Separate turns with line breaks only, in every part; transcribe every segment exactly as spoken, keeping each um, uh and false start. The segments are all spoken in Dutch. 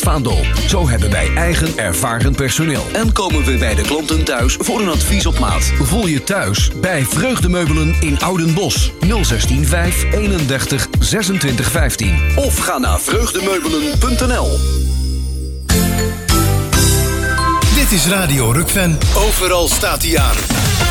Vaandel. Zo hebben wij eigen ervaren personeel. En komen we bij de klanten thuis voor een advies op maat. Voel je thuis bij Vreugdemeubelen in Oudenbosch. nul zestien vijf eenendertig zesentwintig vijftien. Of ga naar vreugdemeubelen punt n l.
Dit is Radio Rukven. Overal staat hij aan.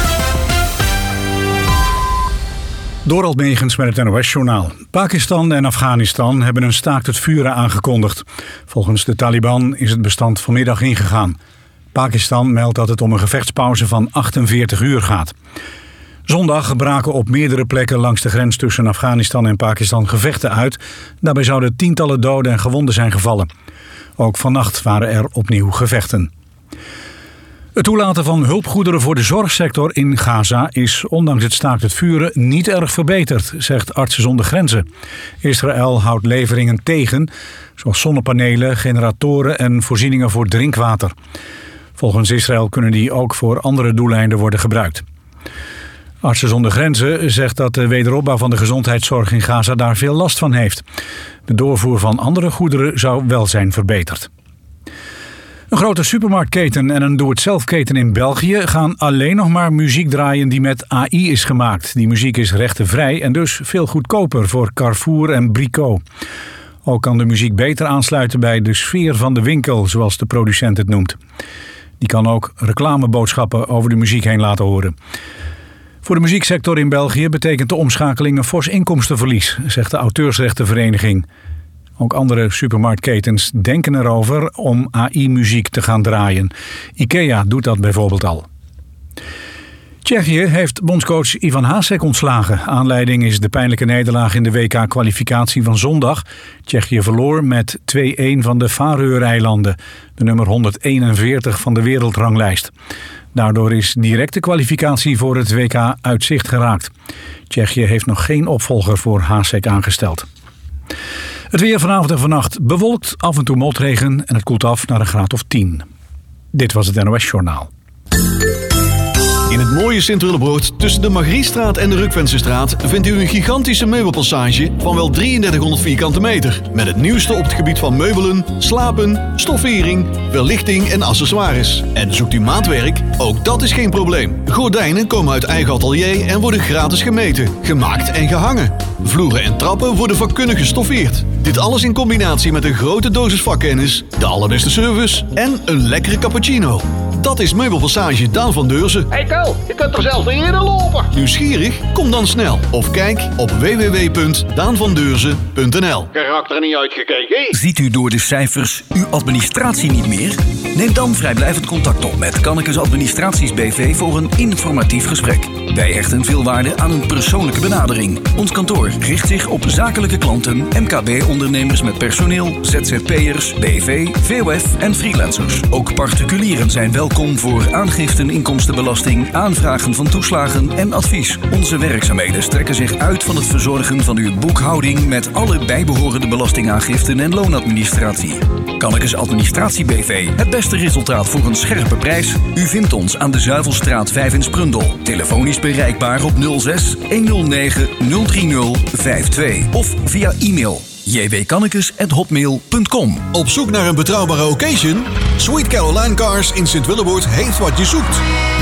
Dorald Megens met het N O S-journaal. Pakistan en Afghanistan hebben een staakt het vuren aangekondigd. Volgens de Taliban is het bestand vanmiddag ingegaan. Pakistan meldt dat het om een gevechtspauze van achtenveertig uur gaat. Zondag braken op meerdere plekken langs de grens tussen Afghanistan en Pakistan gevechten uit. Daarbij zouden tientallen doden en gewonden zijn gevallen. Ook vannacht waren er opnieuw gevechten. Het toelaten van hulpgoederen voor de zorgsector in Gaza is ondanks het staakt het vuren niet erg verbeterd, zegt Artsen zonder Grenzen. Israël houdt leveringen tegen, zoals zonnepanelen, generatoren en voorzieningen voor drinkwater. Volgens Israël kunnen die ook voor andere doeleinden worden gebruikt. Artsen zonder Grenzen zegt dat de wederopbouw van de gezondheidszorg in Gaza daar veel last van heeft. De doorvoer van andere goederen zou wel zijn verbeterd. Een grote supermarktketen en een doe-het-zelf-keten in België gaan alleen nog maar muziek draaien die met A I is gemaakt. Die muziek is rechtenvrij en dus veel goedkoper voor Carrefour en Brico. Ook kan de muziek beter aansluiten bij de sfeer van de winkel, zoals de producent het noemt. Die kan ook reclameboodschappen over de muziek heen laten horen. Voor de muzieksector in België betekent de omschakeling een fors inkomstenverlies, zegt de auteursrechtenvereniging. Ook andere supermarktketens denken erover om A I-muziek te gaan draaien. IKEA doet dat bijvoorbeeld al. Tsjechië heeft bondscoach Ivan Hacek ontslagen. Aanleiding is de pijnlijke nederlaag in de W K-kwalificatie van zondag. Tsjechië verloor met twee-een van de Faroe-eilanden, de nummer honderdeenenveertig van de wereldranglijst. Daardoor is directe kwalificatie voor het W K uit zicht geraakt. Tsjechië heeft nog geen opvolger voor Hacek aangesteld. Het weer vanavond en vannacht bewolkt, af en toe motregen en het koelt af naar een graad of tien. Dit was het N O S-journaal.
In het mooie Sint-Willebroord tussen de Margriestraat en de Rukvensestraat vindt u een gigantische meubelpassage van wel drieëndertighonderd vierkante meter. Met het nieuwste op het gebied van meubelen, slapen, stoffering, verlichting en accessoires. En zoekt u maatwerk? Ook dat is geen probleem. Gordijnen komen uit eigen atelier en worden gratis gemeten, gemaakt en gehangen. Vloeren en trappen worden vakkundig gestoffeerd. Dit alles in combinatie met een grote dosis vakkennis, de allerbeste service en een lekkere cappuccino. Dat is Meubelpassage Daan van Deurzen.
Hey Ko, je kunt er zelfs niet in lopen.
Nieuwsgierig? Kom dan snel. Of kijk op w w w punt daan van deurzen punt n l.
Karakter niet uitgekeken.
Ziet u door de cijfers uw administratie niet meer? Neem dan vrijblijvend contact op met Kannekes Administraties B V voor een informatief gesprek. Wij hechten veel waarde aan een persoonlijke benadering. Ons kantoor richt zich op zakelijke klanten, M K B-ondernemers met personeel, Z Z P'ers, B V, V O F en freelancers. Ook particulieren zijn welkom voor aangiften inkomstenbelasting, aanvragen van toeslagen en advies. Onze werkzaamheden strekken zich uit van het verzorgen van uw boekhouding met alle bijbehorende belastingaangiften en loonadministratie. Kannekes Administratie B V. Het beste resultaat voor een scherpe prijs. U vindt ons aan de Zuivelstraat vijf in Sprundel. Telefonisch bereikbaar op nul zes honderdnegen nul drie nul vijf twee of via e-mail j w kannekes at hotmail punt com.
Op zoek naar een betrouwbare occasion? Sweet Caroline Cars in Sint-Willebroord heeft wat je zoekt.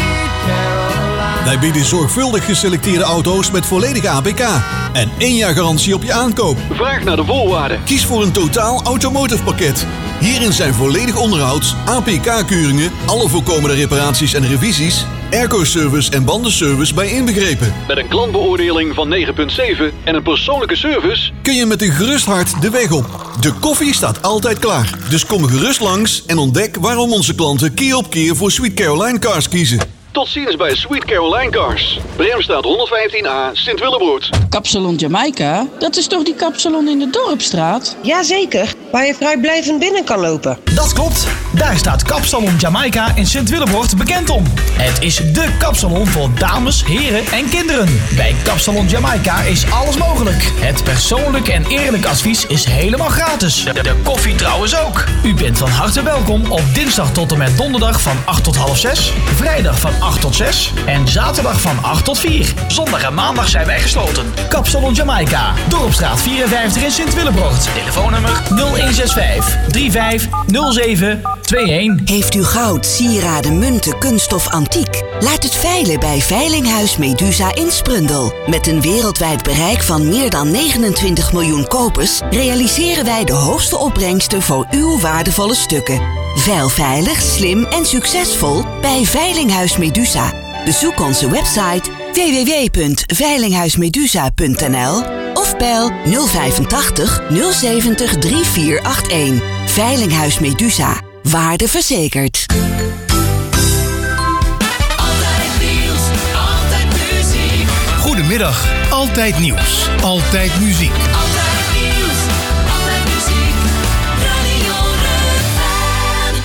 Wij bieden zorgvuldig geselecteerde auto's met volledige A P K en één jaar garantie op je aankoop.
Vraag naar de voorwaarden.
Kies voor een totaal automotive pakket. Hierin zijn volledig onderhouds, A P K-keuringen, alle voorkomende reparaties en revisies, airco-service en bandenservice bij inbegrepen.
Met een klantbeoordeling van negen komma zeven en een persoonlijke service
Kun je met een gerust hart de weg op. De koffie staat altijd klaar. Dus kom gerust langs en ontdek waarom onze klanten keer op keer voor Sweet Caroline Cars kiezen.
Tot ziens bij Sweet Caroline Cars. Bremstraat honderdvijftien A, Sint-Willebroord.
Kapsalon Jamaica? Dat is toch die kapsalon in de Dorpstraat?
Jazeker, waar je vrijblijvend binnen kan lopen.
Dat klopt. Daar staat Kapsalon Jamaica in Sint-Willebroord bekend om. Het is dé kapsalon voor dames, heren en kinderen. Bij Kapsalon Jamaica is alles mogelijk. Het persoonlijk en eerlijk advies is helemaal gratis. De, de koffie trouwens ook. U bent van harte welkom op dinsdag tot en met donderdag van acht tot half zes. Vrijdag van acht tot zes en zaterdag van acht tot vier. Zondag en maandag zijn wij gesloten. Kapsalon Jamaica, Dorpstraat vierenvijftig in Sint-Willebroort. Telefoonnummer nul een zes vijf drie vijf nul zeven twee een.
Heeft u goud, sieraden, munten, kunststof, antiek? Laat het veilen bij Veilinghuis Medusa in Sprundel. Met een wereldwijd bereik van meer dan negenentwintig miljoen kopers realiseren wij de hoogste opbrengsten voor uw waardevolle stukken. Veil veilig, slim en succesvol bij Veilinghuis Medusa. Bezoek onze website w w w punt veilinghuismedusa punt n l of bel nul vijfentachtig nul zeventig drie vier acht een. Veilinghuis Medusa. Waarde verzekerd.
Altijd nieuws, altijd muziek.
Goedemiddag, altijd nieuws, altijd muziek.
Altijd nieuws, altijd muziek. Radio Rukven.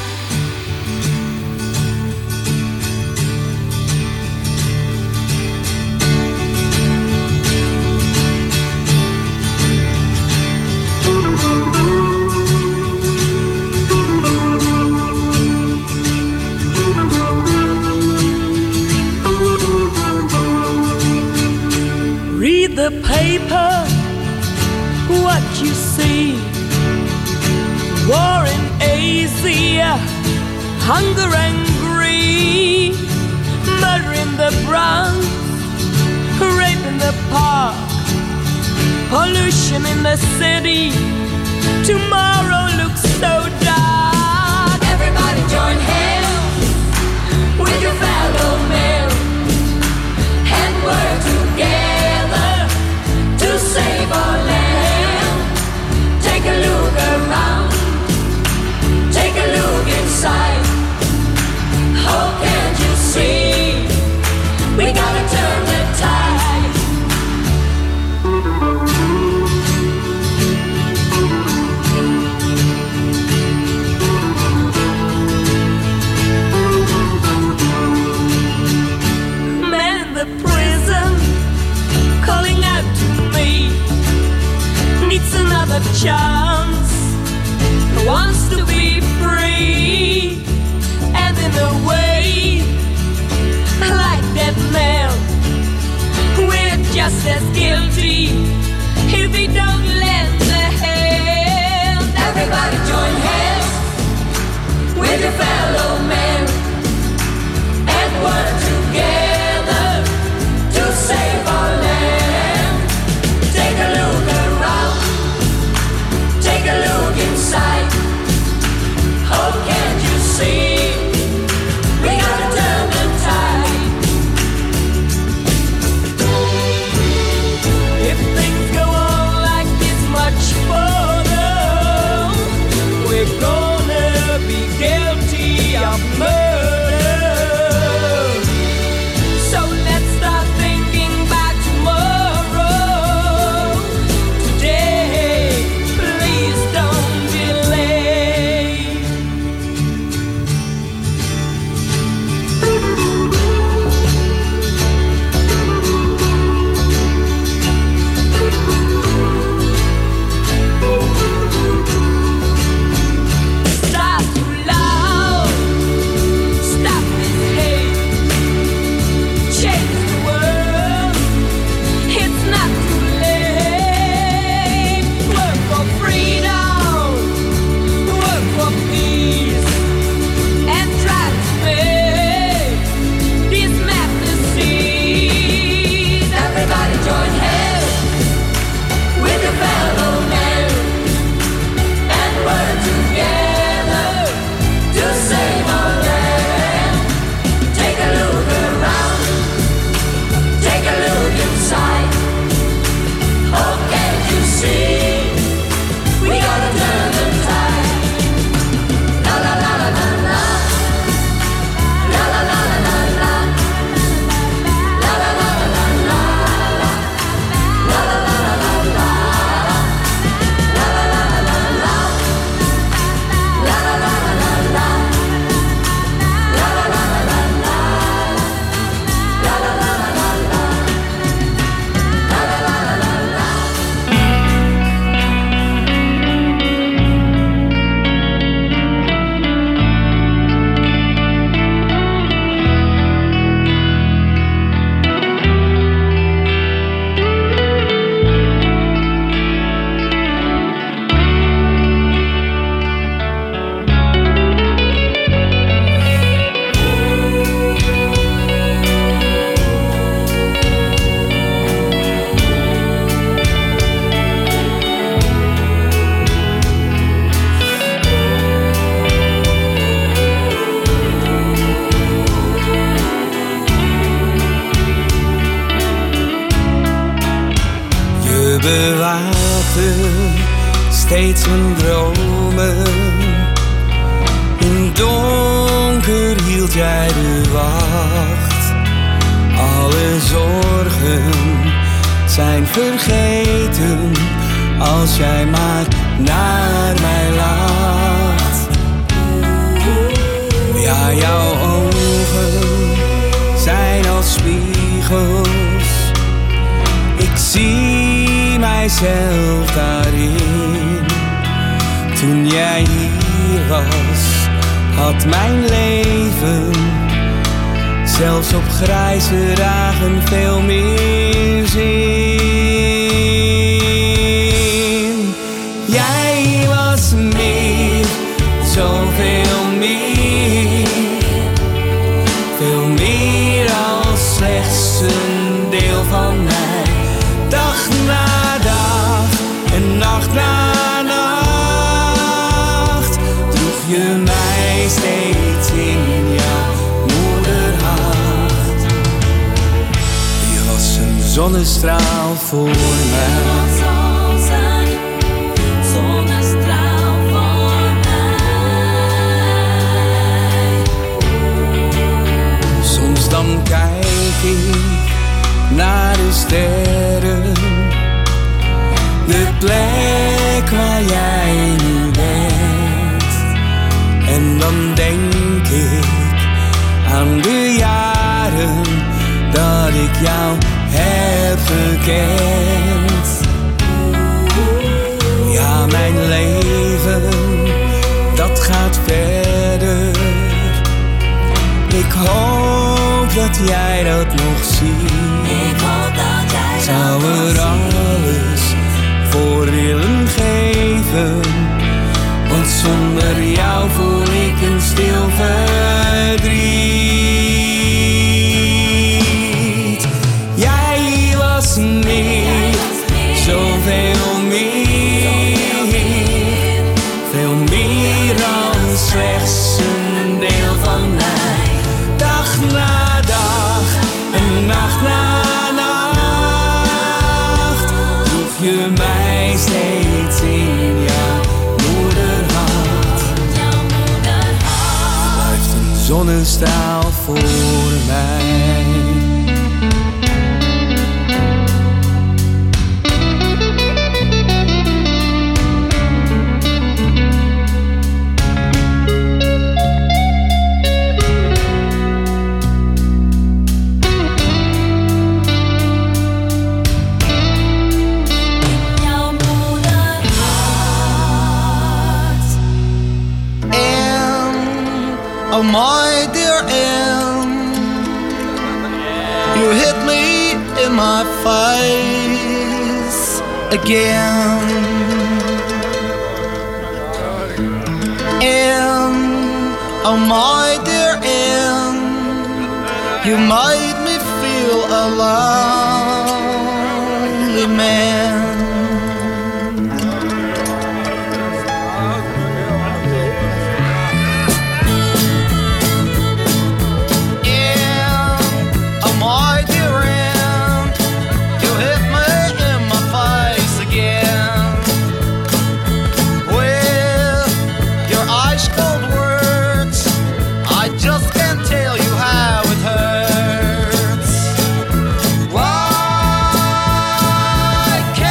Read the paper, what you see. War in Asia, hunger and greed. Murder in the Bronx, rape in the park. Pollution in the city, tomorrow looks so dark.
Everybody join hands with your fellow men and work together to save our land. Take a look around, take a look inside. Oh, can't you see? We gotta turn the tide.
Man in the prison calling out to me, needs another chance, wants to be free. And in a way, like that man, we're just as guilty if we don't lend a hand.
Everybody join hands with your fellow men and work together to save our land. Take a look around, take a look inside. Oh, can't you see? We gotta turn the tide.
If things go on like this much further, we're gonna be guilty of murder. So let's start thinking back tomorrow. Today, please don't delay. Start too loud,
bewaakte steeds mijn dromen. In donker hield jij de wacht. Alle zorgen zijn vergeten als jij maar naar mij lacht. Ja, jouw ogen zijn als spiegels. Ik zie mijzelf daarin. Toen jij hier was, had mijn leven zelfs op grijze dagen veel meer zin. Jij was meer, zoveel meer. Veel meer als slechts een deel van mij. Dag na dag en nacht na nacht droeg je mij steeds in jouw moederhart. Je was een zonnestraal voor mij. Dan kijk ik naar de sterren, de plek waar jij nu bent. En dan denk ik aan de jaren dat ik jou heb gekend. Ja, mijn leven, dat gaat verder. Ik hoop dat jij dat nog ziet. Ik hoop dat jij zou dat er alles voor willen geven. Want zonder jou voel ik een stil verdriet. Jij was meer, zoveel meer. Veel meer dan slechts een deel van mij. Dag na dag en nacht na nacht droeg je mij steeds in jouw moederhart. Blijft een zonnestraal voor mij.
Oh my dear Anne, you hit me in my face again. Anne, oh my dear Anne, you made me feel a lonely man.
Why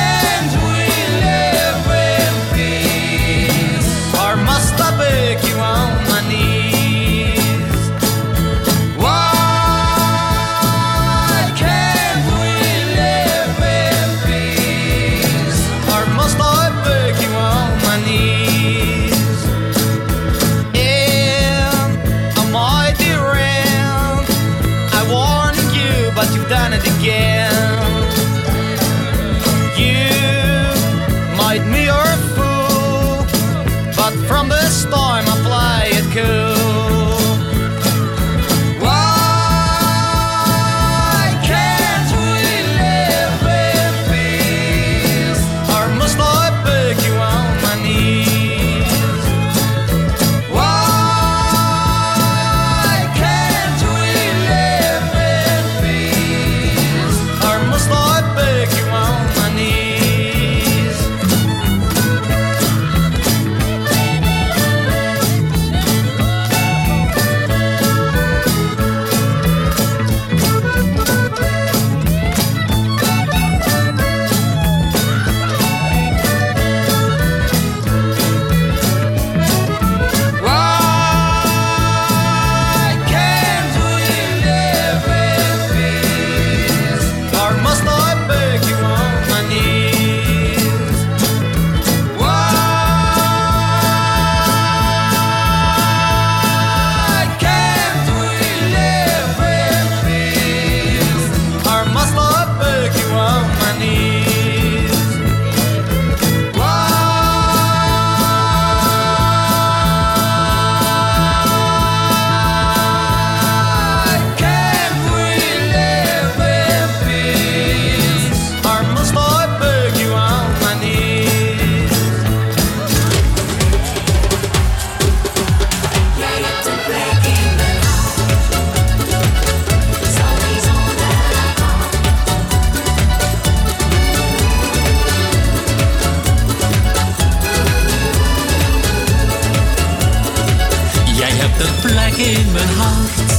in mijn hart.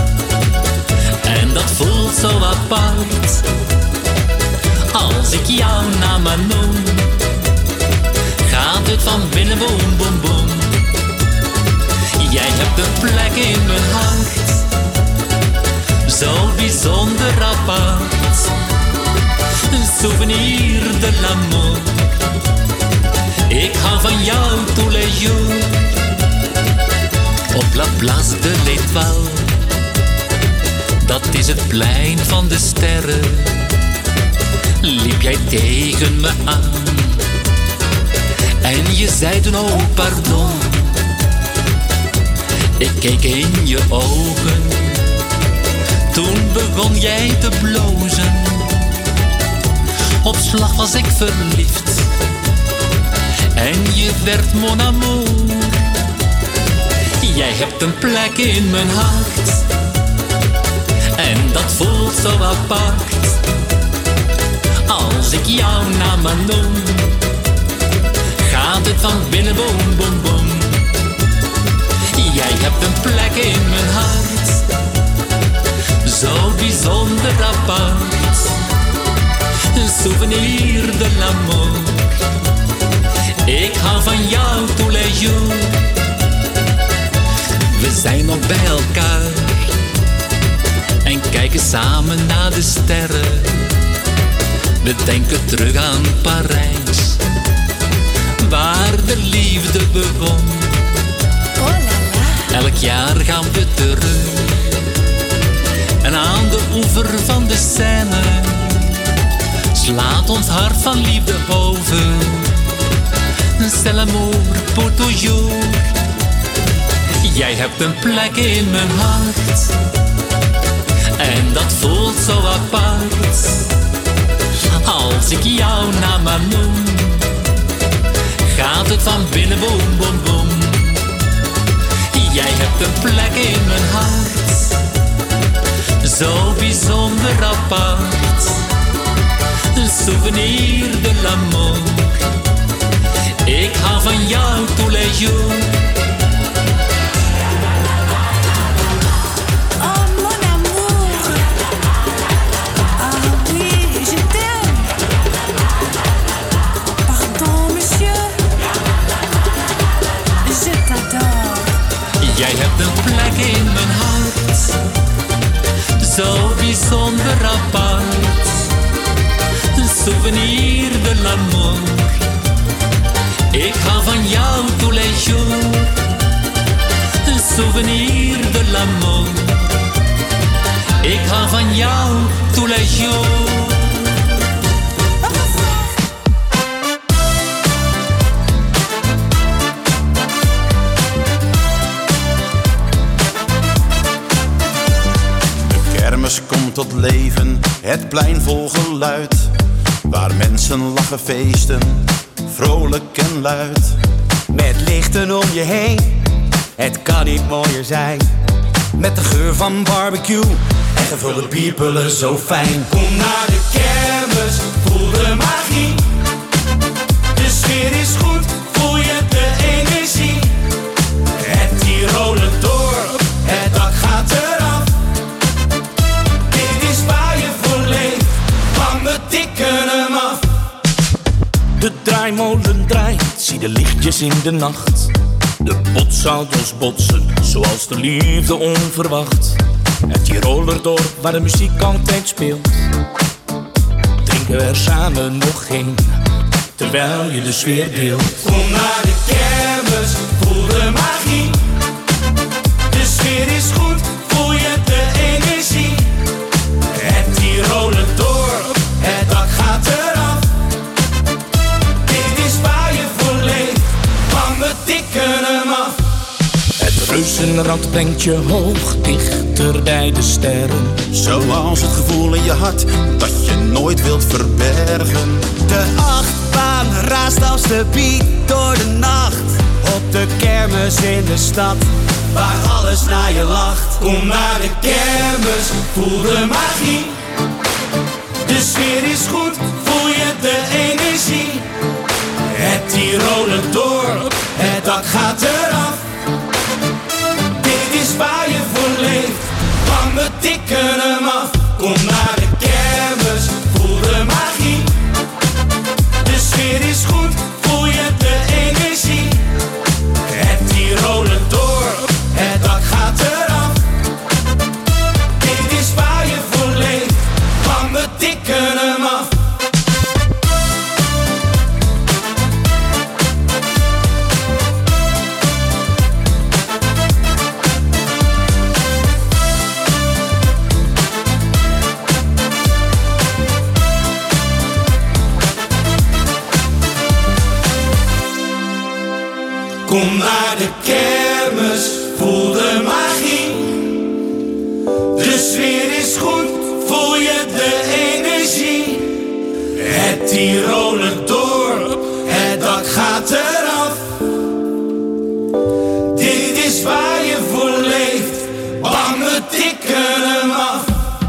En dat voelt zo apart. Als ik jouw naam maar noem, gaat het van binnen boem, boem, boem. Jij hebt een plek in mijn hart, zo bijzonder apart. Een souvenir de l'amour. Ik hou van jou tous les jours. Op la place de l'Étoile, dat is het plein van de sterren. Liep jij tegen me aan en je zei toen oh pardon. Ik keek in je ogen, toen begon jij te blozen. Op slag was ik verliefd en je werd mon amour. Jij hebt een plek in mijn hart en dat voelt zo apart. Als ik jouw naam maar noem, gaat het van binnen boem, boem, boem. Jij hebt een plek in mijn hart, zo bijzonder apart. Een souvenir de l'amour. Ik hou van jou tous les jours. We zijn nog bij elkaar en kijken samen naar de sterren. We denken terug aan Parijs, waar de liefde begon. Elk jaar gaan we terug en aan de oever van de Seine slaat ons hart van liefde over. C'est l'amour pour toujours. Jij hebt een plek in mijn hart en dat voelt zo apart. Als ik jouw naam maar noem, gaat het van binnen boem, boem, boem. Jij hebt een plek in mijn hart, zo bijzonder apart. Een souvenir de l'amour. Ik hou van jou tous les jours. Jij hebt een plek in mijn hart, zo bijzonder apart. Een souvenir de l'amour. Ik hou van jou tous les jours. Een souvenir de l'amour. Ik hou van jou tous les jours.
Komt tot leven, het plein vol geluid, waar mensen lachen, feesten, vrolijk en luid.
Met lichten om je heen, het kan niet mooier zijn.
Met de geur van barbecue en gevulde bierpullen zo fijn.
Kom naar de kermis, voel de magie. De sfeer is goed, voel je de energie. Het Tiroler dorp, het dak gaat eraf. Tikken hem af.
De draaimolen draait, zie de lichtjes in de nacht. De botsauto's botsen, zoals de liefde onverwacht. Het Tirolerdorp waar de muziek altijd speelt. Drinken we er samen nog geen, terwijl je de sfeer deelt.
Kom naar de kermis, voel de magie. De sfeer is goed, voel je de energie. Het Tirolerdorp, het dak gaat eraf. Dit is waar je voor leeft, want we tikken hem af.
Het reuzenrad brengt je hoog, dichter bij de sterren.
Zoals het gevoel in je hart, dat je nooit wilt verbergen.
De achtbaan raast als de beat door de nacht. Op de kermis in de stad, waar alles naar je lacht.
Kom naar de kermis, voel de magie. De sfeer is goed, voel je de energie. Het Tiroler dorp, het dak gaat eraf. Dit is waar kermis, voel de magie. De sfeer is goed, voel je de energie. Het Tiroler dorp, het dak gaat eraf. Dit is waar je voor leeft, bang we tikken hem af.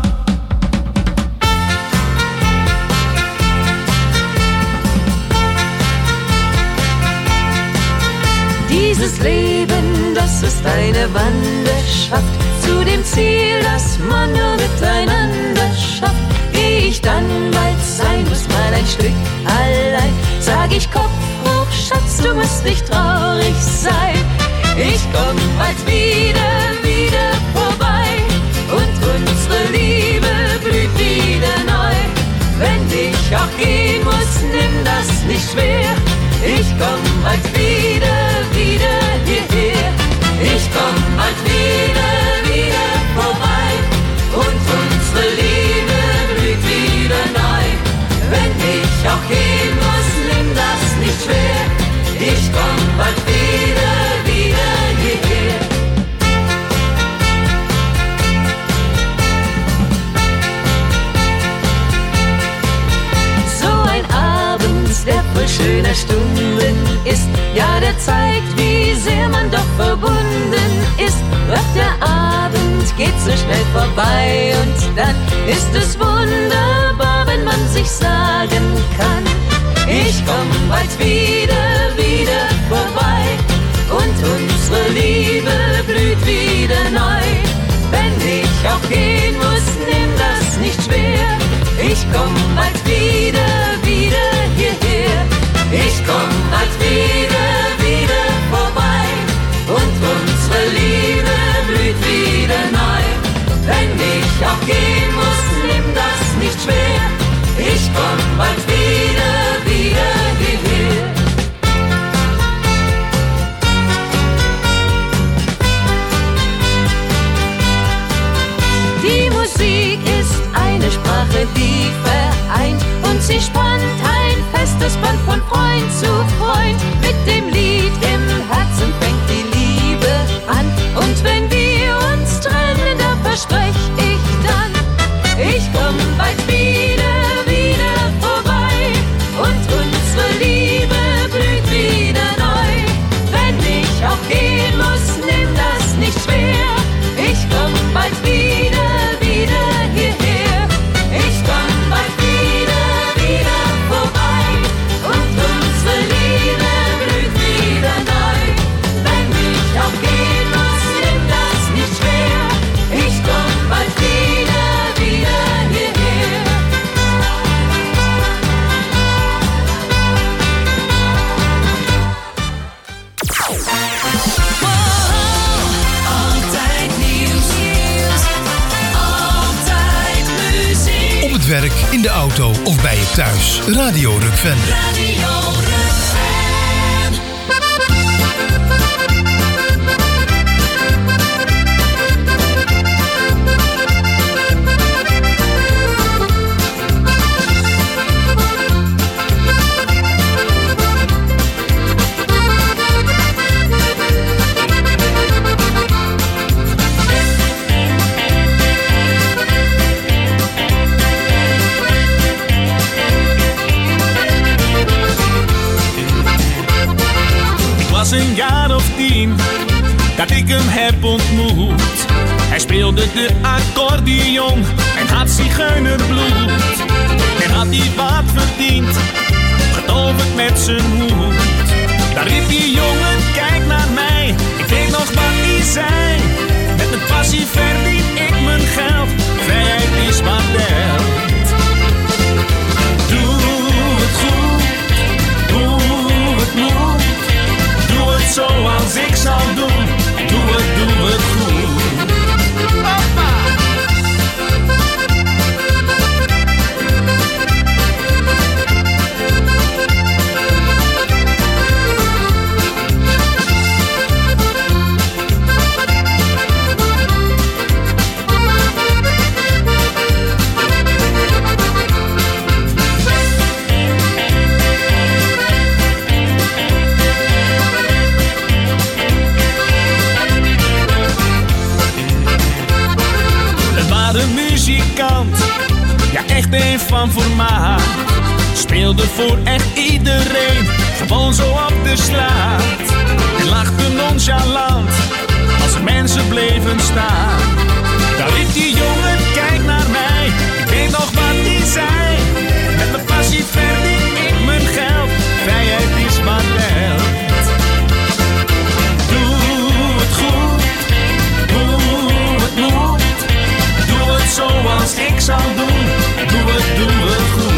Dieses Leben, das ist eine Wanderschaft zu dem Ziel, das man nur miteinander schafft. Ehe ich dann bald sein muss, mal ein Stück allein, sag ich Kopf hoch, Schatz, du musst nicht traurig sein. Ich komm bald wieder, wieder vorbei und unsere Liebe blüht wieder neu. Wenn ich auch gehen muss, nimm das nicht schwer. Ich komm bald wieder, wieder hierher. Ich komm bald wieder, wieder vorbei und unsere Liebe blüht wieder neu. Wenn ich auch gehen muss, nimm das nicht schwer. Ich komm bald wieder, wieder hierher. So ein Abend, der voll schöner Stunden ist, ja, der zeigt, wie sehr man doch verbunden ist. Doch der Abend geht so schnell vorbei und dann ist es wunderbar, wenn man sich sagen kann: Ich komm bald wieder, wieder vorbei und unsere Liebe blüht wieder neu. Wenn ich auch gehen muss, nimm das nicht schwer. Ich komm bald wieder, wieder hierher. Ich komm bald wieder, wieder vorbei und unsere Liebe blüht wieder neu. Wenn ich auch gehen muss, nimm das nicht schwer. Ich komm bald wieder, wieder hierher. Die Musik ist eine Sprache, die vereint und sie spannt ein festes Band von Freund zu Freund. Mit dem Lied im Herzen fängt die Liebe an und wenn wir uns trennen, da versprech ich dann: Ich komm bald wieder, wieder vorbei und unsere Liebe blüht wieder neu. Wenn ich auch gehen muss, nimm das nicht schwer. Ich komm bald wieder, wieder hierher. Ich komm bald wieder, wieder vorbei und unsere Liebe blüht wieder neu. Wenn ich auch gehen muss, nimm das nicht schwer. Ich komm bald wieder, wieder hierher.
Altijd nieuws, altijd muziek. Op het werk, in de auto of bij je thuis. Radio Rukven.
Radio
was een jaar of tien dat ik hem heb ontmoet. Hij speelde de accordeon en had zigeunerbloed. En had hij wat verdiend, getoverd met zijn hoed. Daar riep die jongen, kijk naar mij, ik weet nog wat hij zei. Met mijn passie verdien ik mijn geld, vrijheid is wat telt. Doe het goed, doe het moet. Doe het zoals ik zal doen. Doe het, doe het goed. Hoppa! meer van formaat. Speelde voor echt iedereen, gewoon zo op de straat. En lachte nonchalant, als er mensen bleven staan. Daar riep die jongen, kijk naar mij, ik weet nog wat die zei. Met mijn passie verdien ik mijn geld, vrijheid is wat telt. Doe het goed, doe het moet. Doe het zoals ik zou doen, doe het, doe het goed.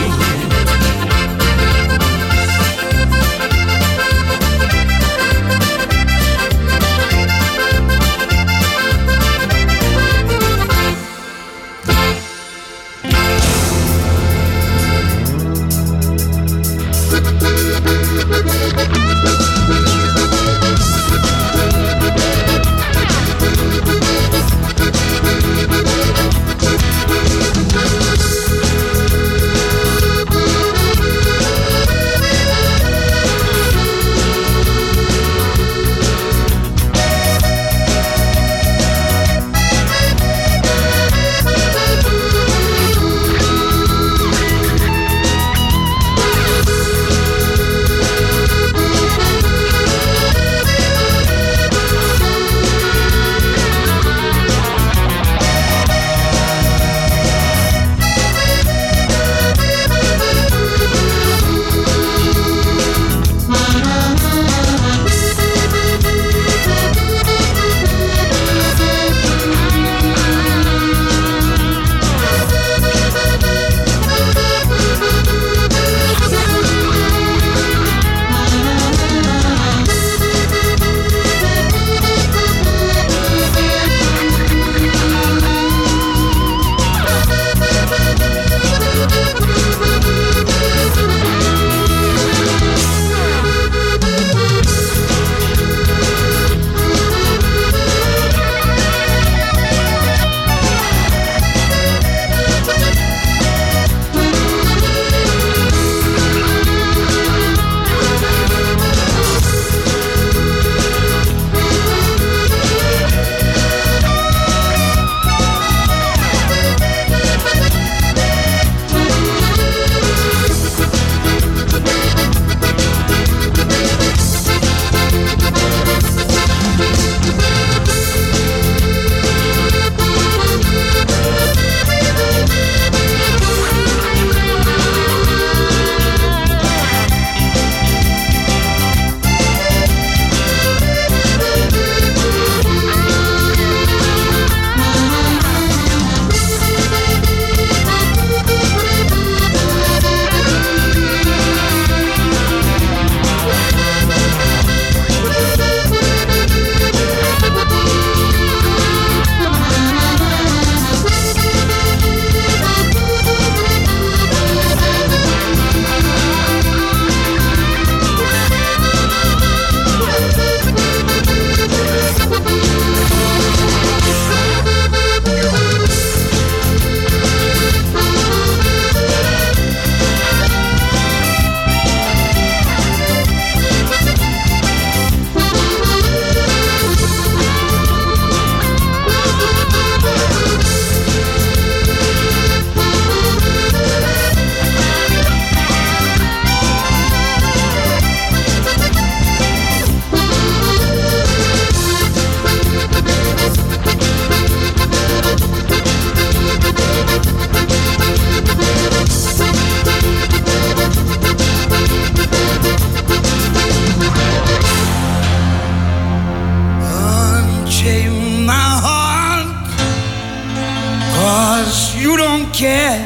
care.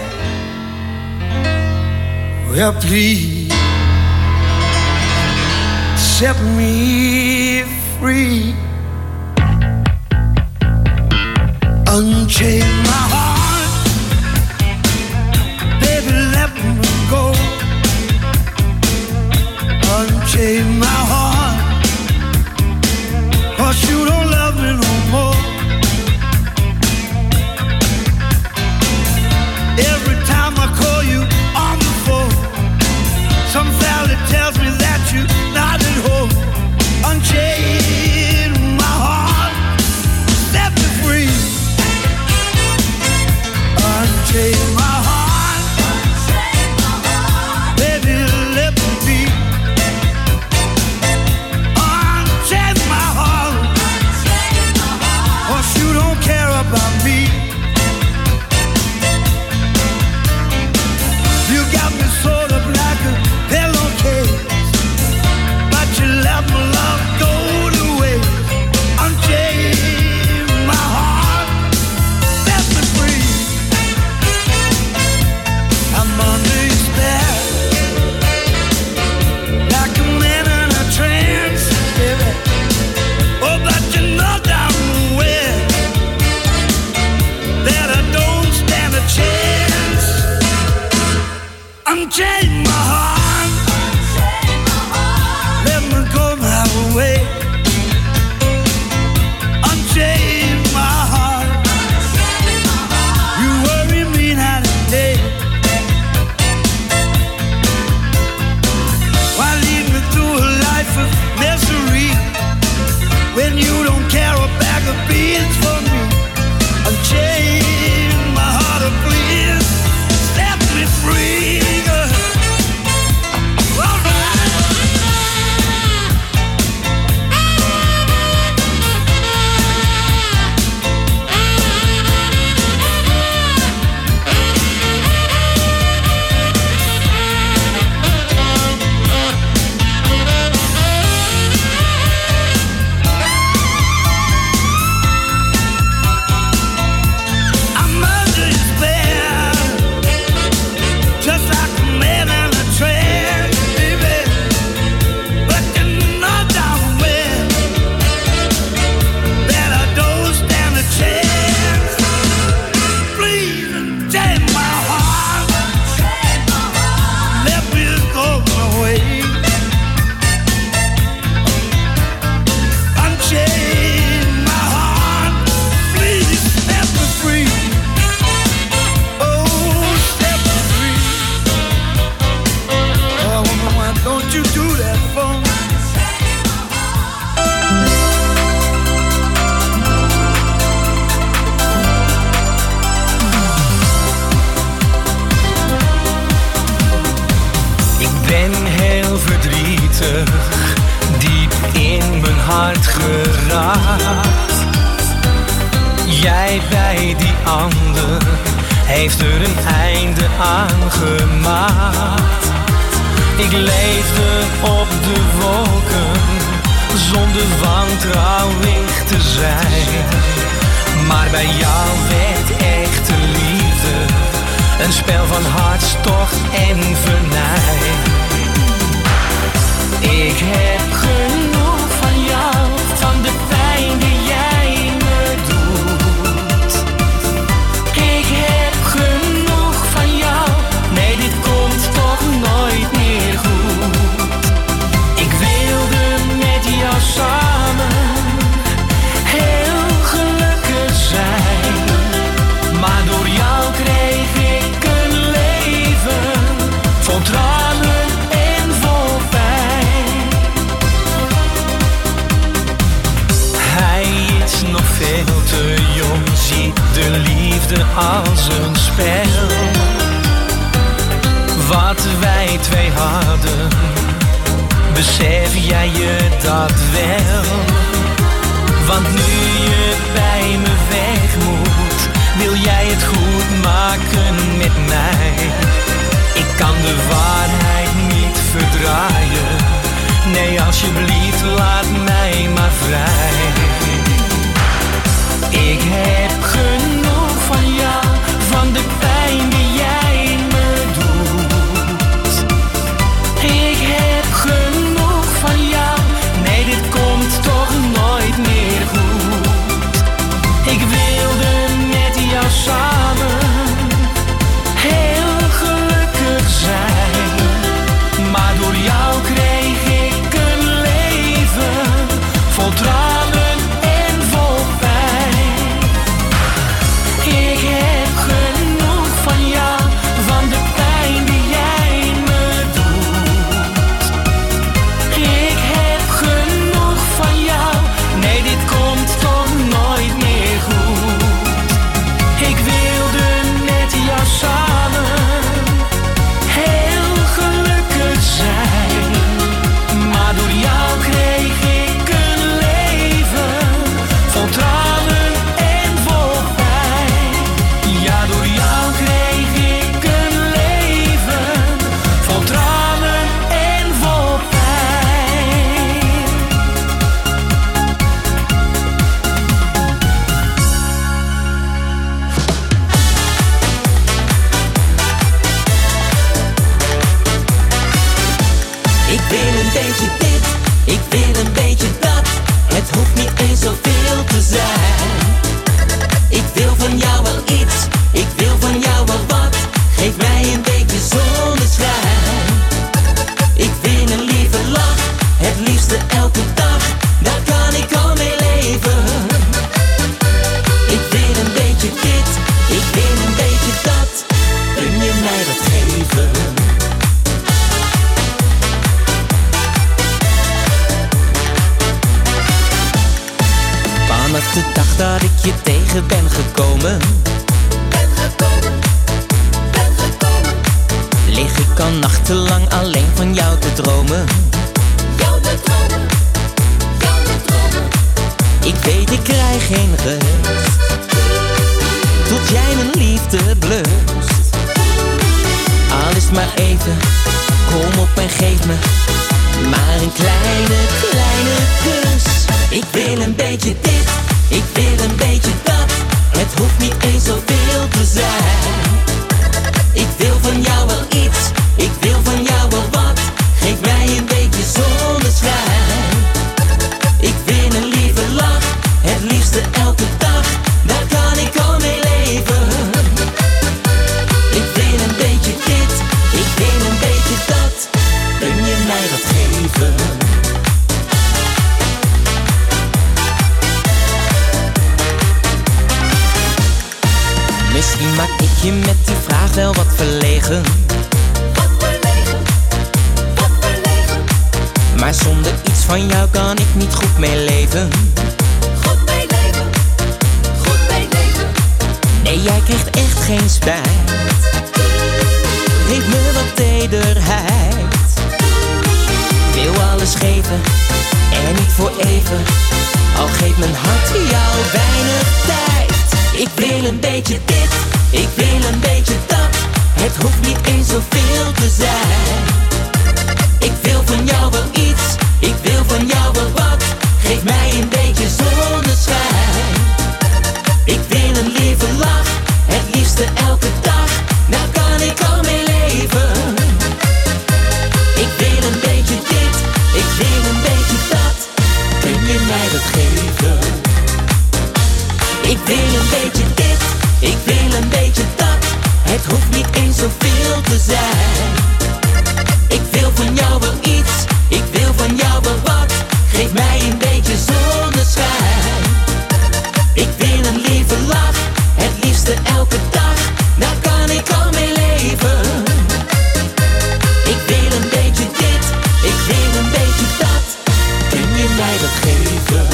Well, please set me free. Unchain my heart, baby, let me go. Unchain my heart, 'cause you don't love me no more. Every time I call you on the phone, some valley tells me that you're not at home. Unchain my heart, set me free.
Jij bij die ander heeft er een einde aan gemaakt. Ik leefde op de wolken zonder wantrouwig te zijn. Maar bij jou werd echte liefde een spel van hartstocht en venijn. Ik heb genoeg van jou, van de pijn die jij me doet. Ik heb genoeg van jou, nee dit komt toch nooit meer goed. Ik wilde met jou samen heel gelukkig zijn. Maar door jou kreeg ik een leven vol tranen en vol pijn. Hij is nog veel te jong, ziet de liefde als een spel. Wat wij twee hadden, besef jij je dat wel? Want nu je bij me weg moet, wil jij het goed maken met mij. Ik kan de waarheid niet verdraaien, nee alsjeblieft laat mij maar vrij. Ik heb genoeg van jou, van de pijn die jij me doet. Ik heb genoeg van jou, nee dit komt toch nooit meer goed. Ik wilde met jou samen heel gelukkig zijn. Maar door jou kreeg ik een leven vol tranen en vol pijn. Ik heb genoeg van jou, van de pijn die jij me doet. Ik heb genoeg van jou, nee dit komt toch nooit meer goed. Ik wilde met jou samen heel gelukkig zijn. Maar door jou kreeg ik een leven vol tranen en vol pijn. Ja, door jou kreeg ik een leven vol tranen en vol pijn.
Ik wil een beetje dit, ik wil een beetje dat. Het hoeft niet eens zoveel te zijn. Ik wil van jou wel iets, ik wil van jou wel wat. Geef mij een beetje zonneschijn. Ik wil een lieve lach, het liefste elke dag. Daar kan ik al mee leven. Ik wil een beetje dit, ik wil een beetje dat. Kun je mij dat geven? Vanaf de dag dat ik je tegen ben gekomen, ben gekomen, ben gekomen, lig ik al nachtenlang alleen van jou te dromen. Jou te dromen, jou te dromen. Ik weet ik krijg geen rust, tot jij mijn liefde blust. Al is maar even, kom op en geef me maar een kleine, kleine kus. Ik wil een beetje dit, ik wil een beetje dat. Het hoeft niet eens zoveel te zijn. Ik wil van jou wel iets, ik wil van jou wel wat. Geef mij een beetje zonneschijn. Ik wil een lieve lach, het liefste elke dag. Daar kan ik al mee leven. Ik wil een beetje dit, ik wil een beetje dat. Kun je mij dat geven? Misschien maak ik je met die vraag wel wat verlegen. Wat verlegen, wat verlegen. Maar zonder iets van jou kan ik niet goed mee leven. Goed mee leven, goed mee leven. Nee, jij krijgt echt geen spijt. Geef me wat tederheid. Wil alles geven en niet voor even, al geeft mijn hart jou weinig tijd. Ik wil een beetje dit, ik wil een beetje dat. Het hoeft niet eens zoveel te zijn. Ik wil van jou wel iets, ik wil van jou wel wat. Geef mij een beetje zonneschijn. Ik wil een lieve lach, het liefste elke dag. Daar kan ik al mee leven. Ik wil een beetje dit, ik wil een beetje dat. Kun je mij dat geven? Ik wil een beetje dit, ik wil een beetje dat. Het hoeft niet eens zoveel te zijn. Ik wil van jou wel iets, ik wil van jou wel wat. Geef mij een beetje zonneschijn. Ik wil een lieve lach, het liefste elke dag. Daar kan ik al mee leven. Ik wil een beetje dit, ik wil een beetje dat. Kun je mij dat geven?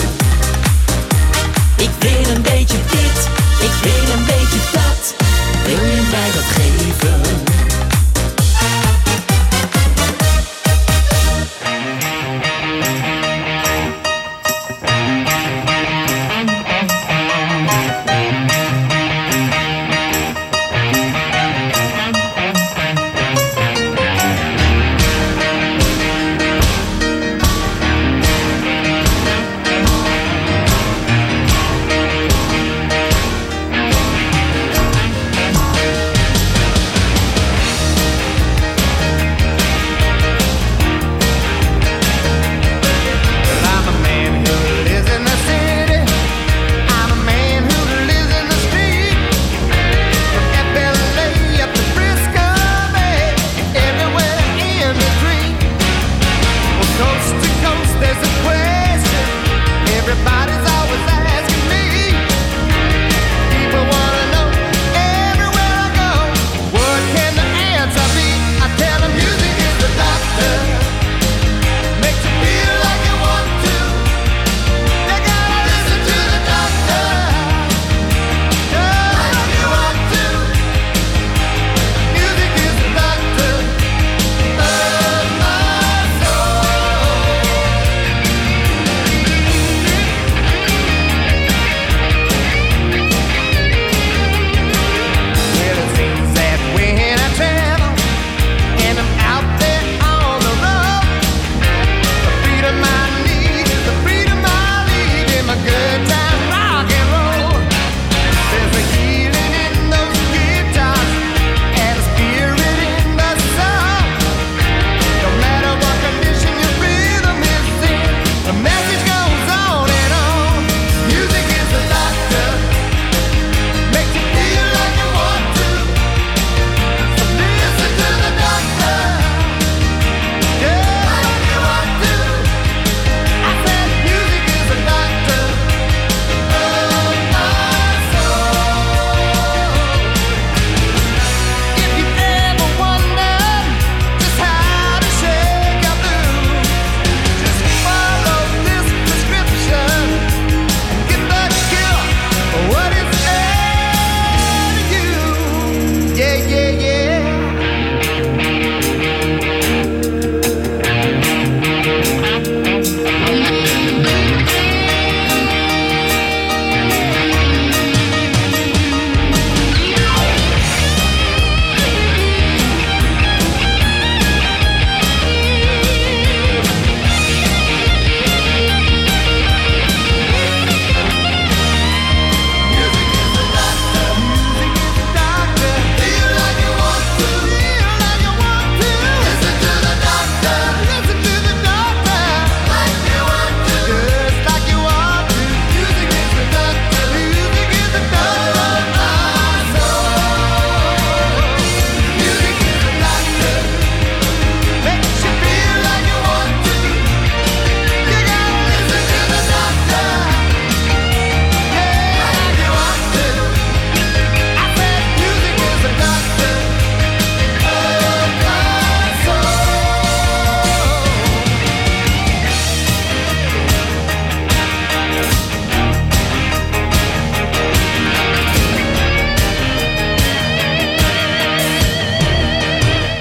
Ik wil een beetje dit, ik wil een beetje dat. Wil je mij dat geven?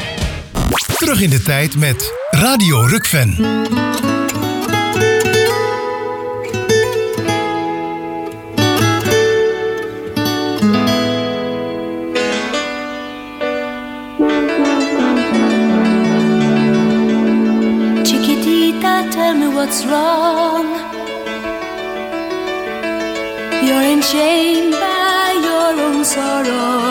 Terug in de tijd met Radio Rukven.
You're enchained by your own sorrow.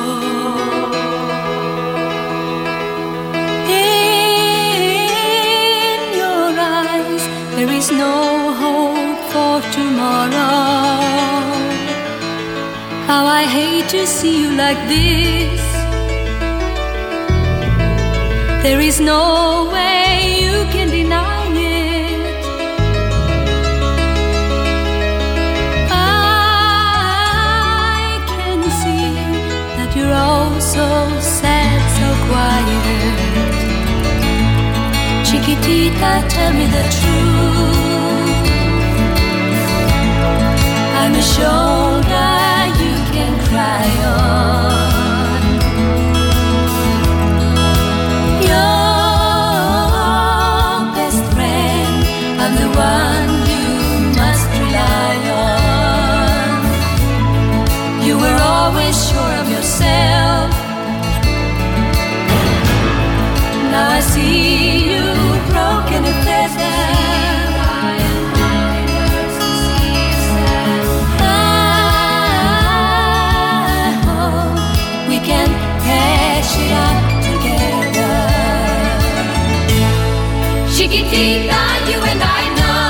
In your eyes there is no hope for tomorrow. How I hate to see you like this. There is no way you can deny it. I can see that you're all so sad, so quiet. Chiquitita, tell me the truth. I'm a shoulder you can cry on. Your best friend, I'm the one you must rely on. You were always sure of yourself. Now I see you broken and feathered. Chiquitita, you and I know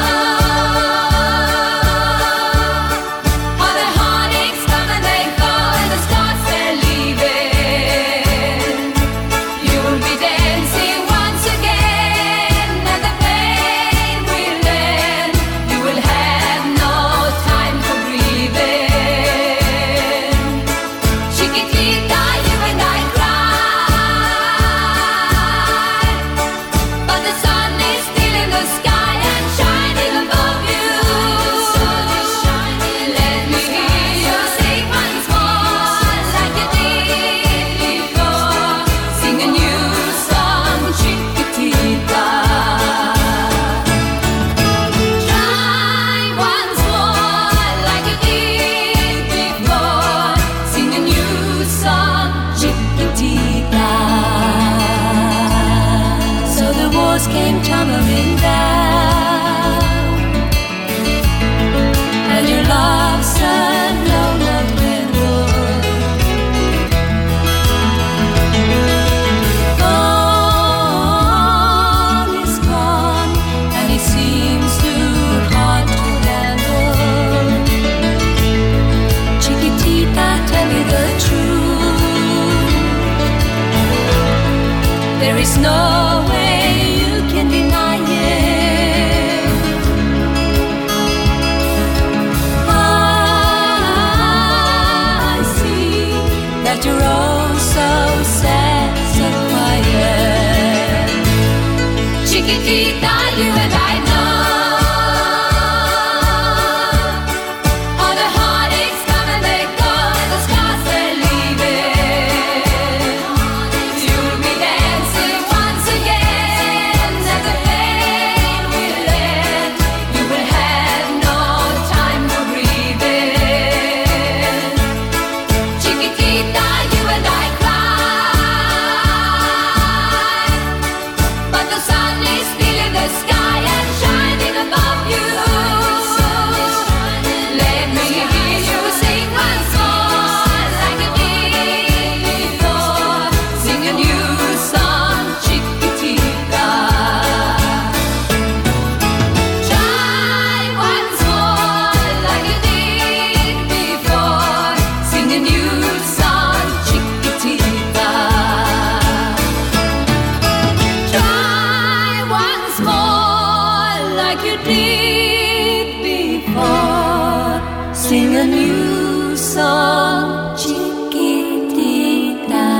how the heartaches come and they go and the stars they're leaving. You will be dancing once again and the pain will end. You will have no time for grieving. Chiquitita, you and I cry, but the sun in the sky and shining above you. Let me hear you sing once more like you did before. Sing a new song, Chiquitita. Try once more like you did before. Sing a new song, Chiquitita. So the walls came tumbling down, and your love's a low, low dwindle. All is gone, and it seems too hard to handle. Chiquitita, tell me the truth. There is no way you can deny it. I see that you're all so sad, so quiet. Chiquitita, you and I know all the heartaches come and they go and the scars they're leaving. You'll be dancing once again and the pain will end. You will have no time for grieving. Chiquitita, you and I cry, but the sun is still in the sky and shining above you. Let me hear you sing once more like you did before. Sing a new song, Chiquitita. Try once more like you did before. Sing a new song, Chiquitita. Try once more like you did before. Sing a new song, Chiquitita.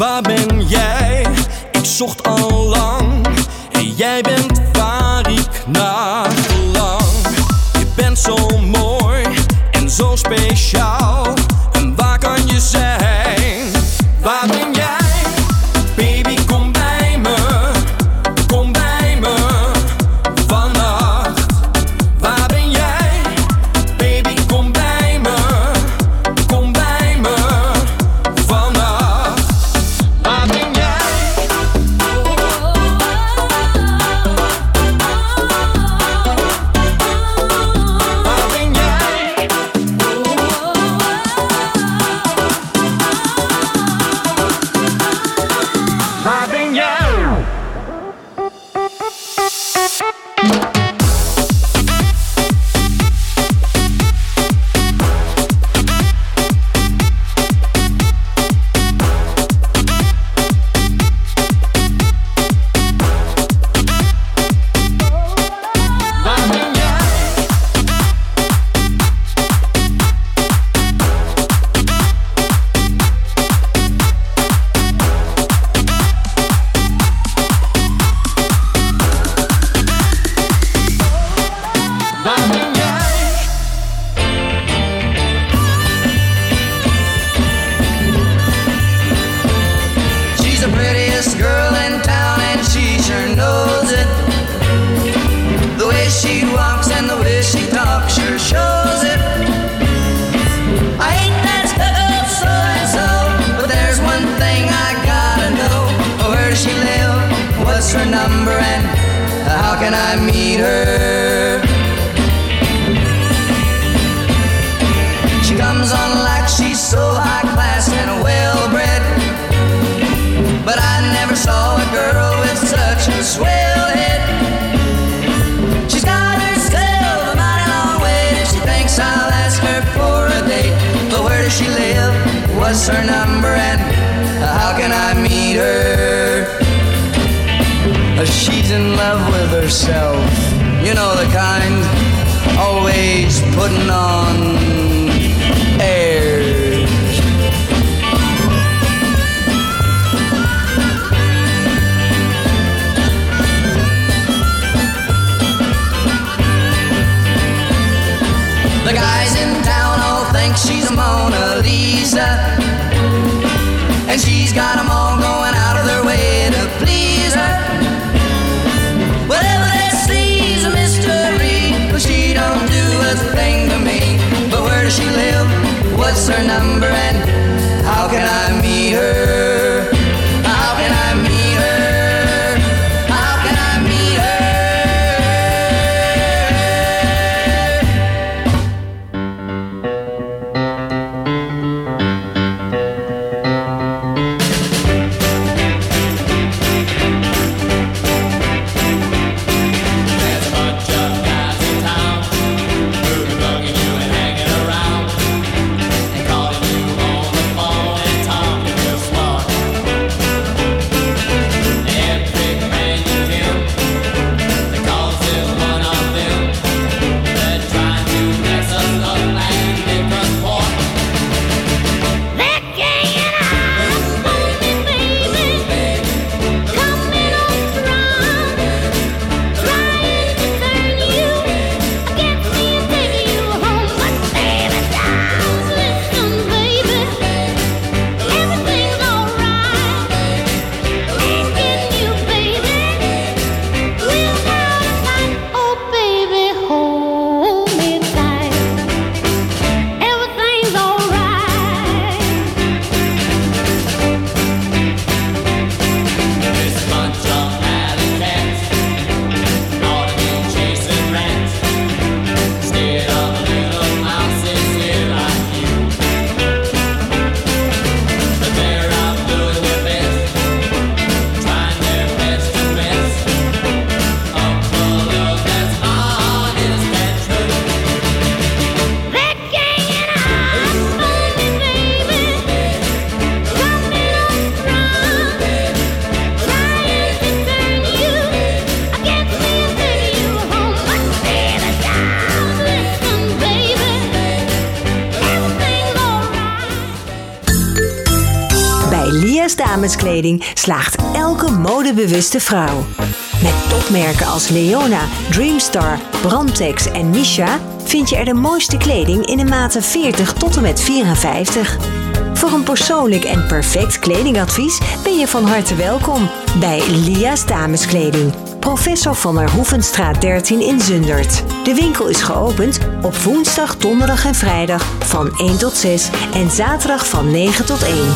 waar ben jij? Ik zocht al lang. En jij bent waar ik naar verlang. Je bent zo mooi en zo speciaal. En waar kan je zijn? Waar ben jij? Baby, kom bij me. Kom bij me vannacht. Waar ben jij? Baby, kom bij me. Kom bij me vannacht. Waar ben jij? Waar ben jij? Waar ben jij?
She's the prettiest girl in town and she sure knows it. The way she walks and the way she talks sure shows it. I ain't that stuck-up so-and-so, but there's one thing I gotta know. Where does she live? What's her number and how can I meet her? She comes on like she's so high class and well-bred, but I never saw a girl with such a swell head. She's got herself a mighty long way, and she thinks I'll ask her for a date. But where does she live? What's her number and how can I meet her? She's in love with herself, you know the kind, always putting on airs. The guys in town all think she's a Mona Lisa, and she's got them all going out of their way to please her. Whatever they see's a mystery, but she don't do a thing to me. But where does she live? What's her number and how can I meet her? How can I meet her? How can I meet her?
There's a bunch of guys in town boogie bugging you and hanging around and calling you on the phone and talking real slow.
Lia's Dameskleding slaagt elke modebewuste vrouw. Met topmerken als Leona, Dreamstar, Brandtex en Misha vind je er de mooiste kleding in de maten veertig tot en met vierenvijftig. Voor een persoonlijk en perfect kledingadvies ben je van harte welkom bij Lia's Dameskleding. Professor van der Hoevenstraat dertien in Zundert. De winkel is geopend op woensdag, donderdag en vrijdag van één tot zes en zaterdag van negen tot één.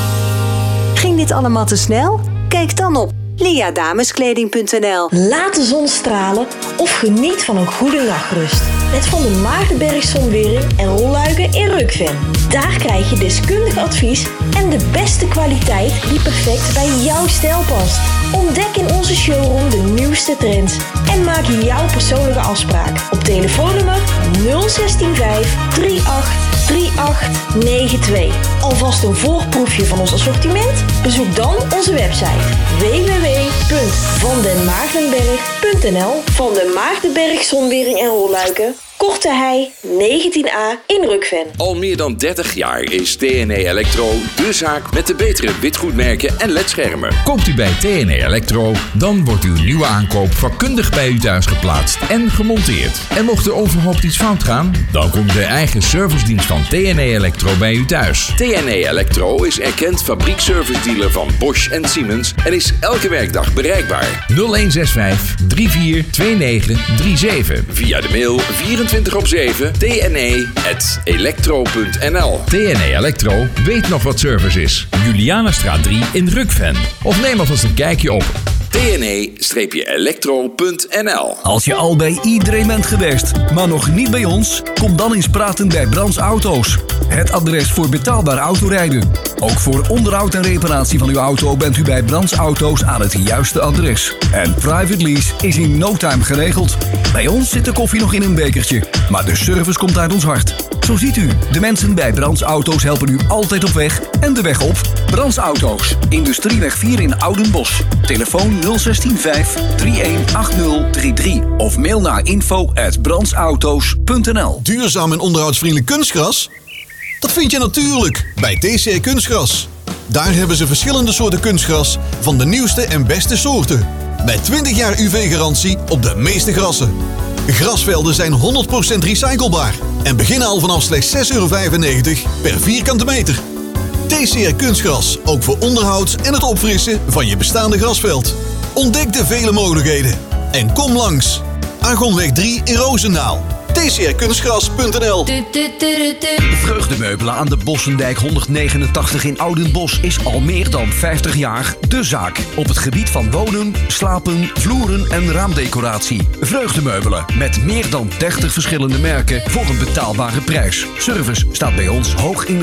Ging dit allemaal te snel? Kijk dan op lia dameskleding punt n l.
Laat de zon stralen of geniet van een goede nachtrust. Met Van de Maagdenberg Zonwering en rolluiken in Rukven. Daar krijg je deskundig advies en de beste kwaliteit die perfect bij jouw stijl past. Ontdek in onze showroom de nieuwste trends en maak jouw persoonlijke afspraak op telefoonnummer nul zestien vijf drieëntachtig drieëntachtig negenentwintig. Alvast een voorproefje van ons assortiment? Bezoek dan onze website w w w punt van den maagdenberg punt n l. Van de Maagdenberg Zonwering en rolluiken, Korte Hei negentien a in Rukven.
Al meer dan dertig jaar is T N E Electro de zaak met de betere witgoedmerken en ledschermen.
Koopt u bij T N E Electro, dan wordt uw nieuwe aankoop vakkundig bij u thuis geplaatst en gemonteerd. En mocht er onverhoopt iets fout gaan, dan komt de eigen servicedienst van T N E Electro bij u thuis.
T N E Electro is erkend fabriekservice-dealer van Bosch en Siemens en is elke werkdag bereikbaar.
nul een zes vijf drie vier twee negen drie zeven.
Via de mail vierentwintig op zeven t n e punt electro punt n l.
T N E Electro weet nog wat service is. Julianastraat drie in Rukven. Of neem alvast een kijkje op
t n e electro punt n l.
Als je al bij iedereen bent geweest, maar nog niet bij ons, kom dan eens praten bij Brands Auto's. Het adres voor betaalbaar autorijden. Ook voor onderhoud en reparatie van uw auto bent u bij Brands Auto's aan het juiste adres. En private lease is in no time geregeld. Bij ons zit de koffie nog in een bekertje, maar de service komt uit ons hart. Zo ziet u, de mensen bij Brands Auto's helpen u altijd op weg en de weg op. Brands Auto's, Industrieweg vier in Oudenbosch. Telefoon nul zestien vijf drieëntachtig achtzig drieëndertig of mail naar info at brandsauto's punt n l.
Duurzaam en onderhoudsvriendelijk kunstgras? Dat vind je natuurlijk bij T C R Kunstgras. Daar hebben ze verschillende soorten kunstgras van de nieuwste en beste soorten. Met twintig jaar U V-garantie op de meeste grassen. Grasvelden zijn honderd procent recyclebaar en beginnen al vanaf slechts zes euro vijfennegentig per vierkante meter. T C R Kunstgras, ook voor onderhoud en het opfrissen van je bestaande grasveld. Ontdek de vele mogelijkheden en kom langs. Argonweg drie in Roosendaal. t c r kunstgras punt n l.
Vreugdemeubelen aan de Bossendijk honderdnegenentachtig in Oudenbosch is al meer dan vijftig jaar de zaak. Op het gebied van wonen, slapen, vloeren en raamdecoratie. Vreugdemeubelen met meer dan dertig verschillende merken voor een betaalbare prijs. Service staat bij ons hoog in de